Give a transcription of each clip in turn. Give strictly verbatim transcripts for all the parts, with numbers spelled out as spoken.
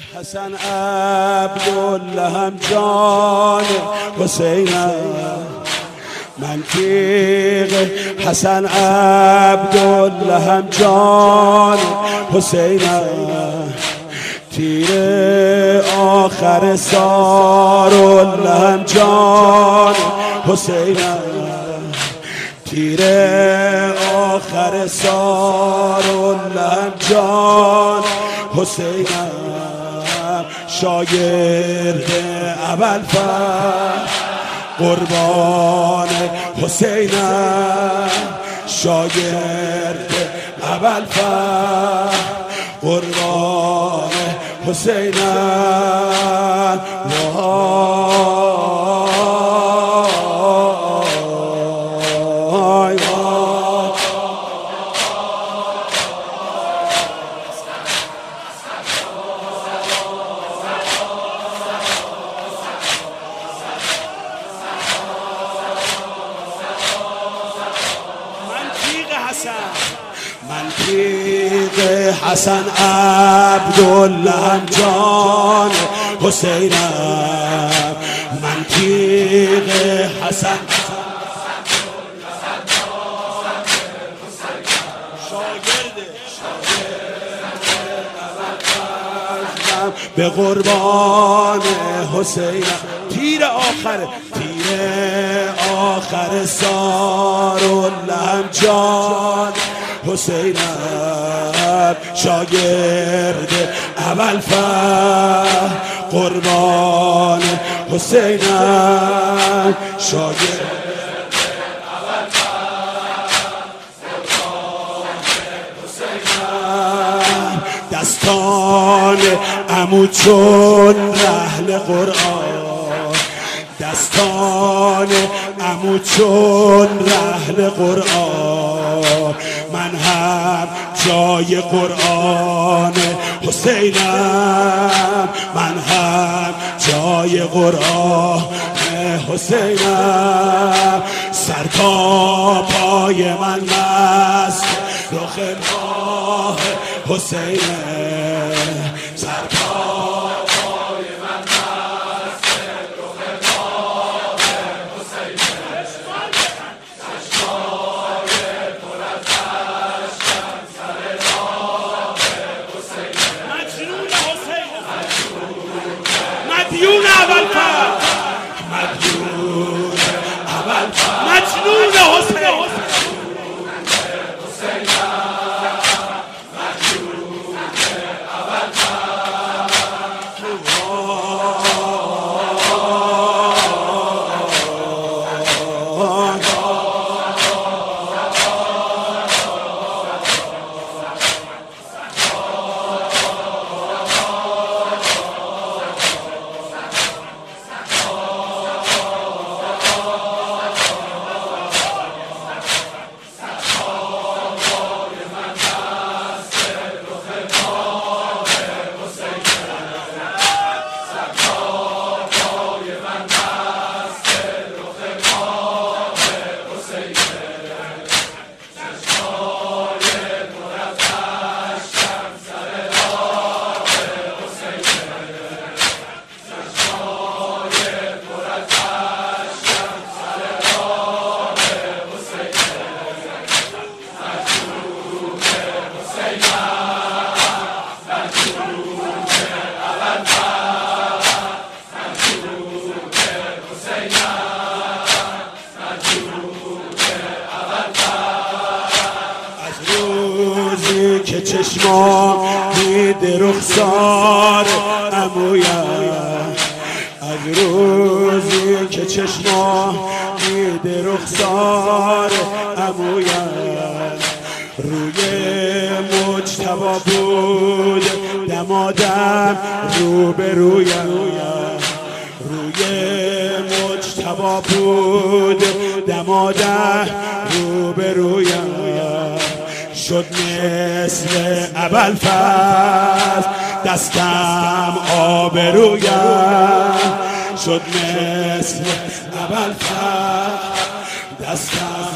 حسن عبدالله هم جان حسینم، من تیغ حسن عبدالله هم جان حسینم، تیر آخر سارالله هم جان حسینم، تیر آخر سارالله هم جان حسینم، شاگرد ابوالفضل قربان حسینم، شاگرد ابوالفضل قربان حسینم. وای وای من تیغ حسن عبدالله هم جان حسینم، من تیغ حسن به قربان حسینم، تیر آخر تیر آخر سارالله هم جان حسینم، شاگرد ابوالفضل قربان حسینم، شاگرد دستان عمو چون رحل قرآن، دستان عمو چون رحل قرآن، من هم جای قرآن حسینم، من هم جای قرآن حسینم، سر تا پای من مست رخ ماه حسینم، سر تا پای من مست رخ ماه حسینم، چشمای پر از اشکم سر راه حسینم، مجنون حسینم، مدیون ابوالفضل، مدیون ابوالفضل، مجنون حسین که چشما دیده رخسار عمویم، از روزی که چشما دیده رخسار عمویم، روی مجتبی بود دمادم روبرویم، روی مجتبی بود دمادم روبرویم، شد مثل ابوالفضل دستم آبرویم، شد مثل ابوالفضل دستم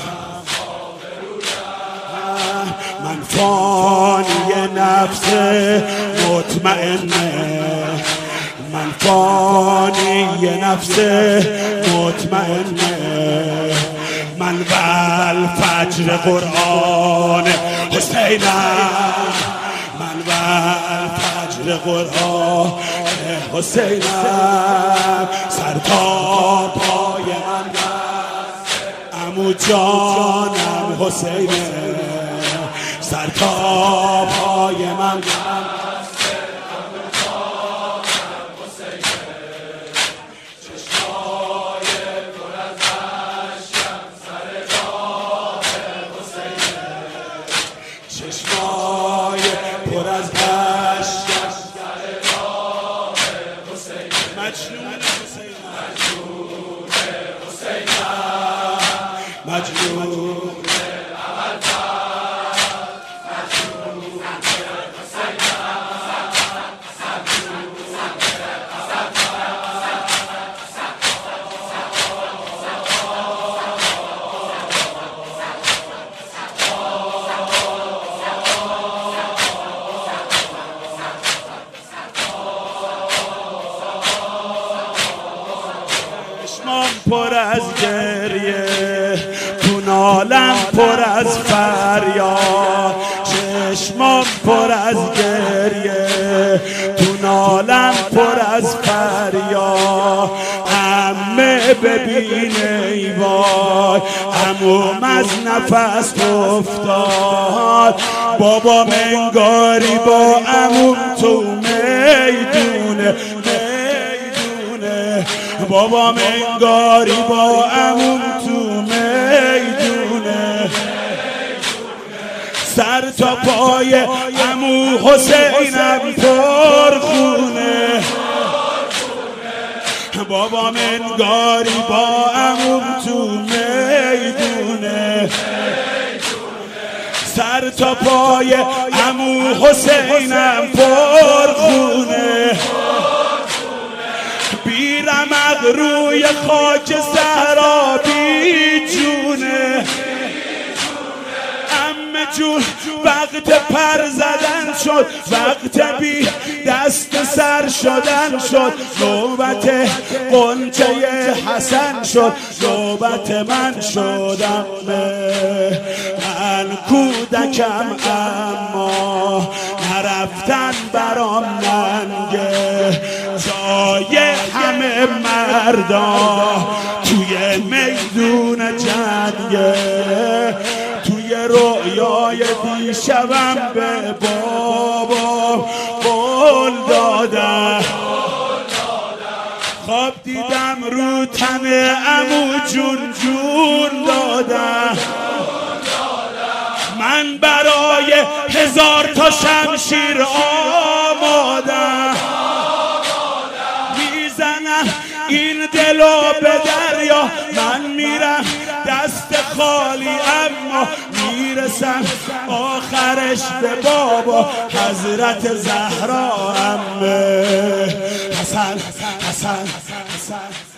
آبرویم، من فانی نفس مطمئن مطمئنه، من فانی نفس مطمئنه، من ول فجر قرآن حسینم، من ول فجر قرآن حسینم، سر تا پای من عمو جانم حسینه، سر تا پای من چشمای پر از اشک سر راه حسین، مجنون حسین، مجنون حسین، مجنون اول مجنون حسین، چشمام پر از گریه، تو نالم پر از فریاد، چشمام پر از گریه، تو نالم پر از فریاد، همه ببین ای وای، عموم از نفس افتاد، بابا منگاری با عموم تو میدونه، بابا منگاری با عموم تو میدونه، سر تا پای عمو حسینم پر خونه، بابا منگاری با عموم تو میدونه، سر تا پای عمو حسینم پر خونه، بیرمق روی خاک صحرا بی جونه، عمه جون وقت پر زدن شد، وقت بی دست سر شدن شد، نوبت غنچه حسن شد، نوبت من شدم، من کودکم اما نرفتن برام ننگه، جای همه مردا توی میدون جنگه، توی رویای دیشبم به بابا قول دادم، خواب دیدم رو تن عمو جون جون دادم، من برای هزار تا شمشیر آمادم، میزنم این دلو به دریا، من میرم دست خالی اما میرسم آخرش به بابا حضرت زهرا عمه حسن حسن حسن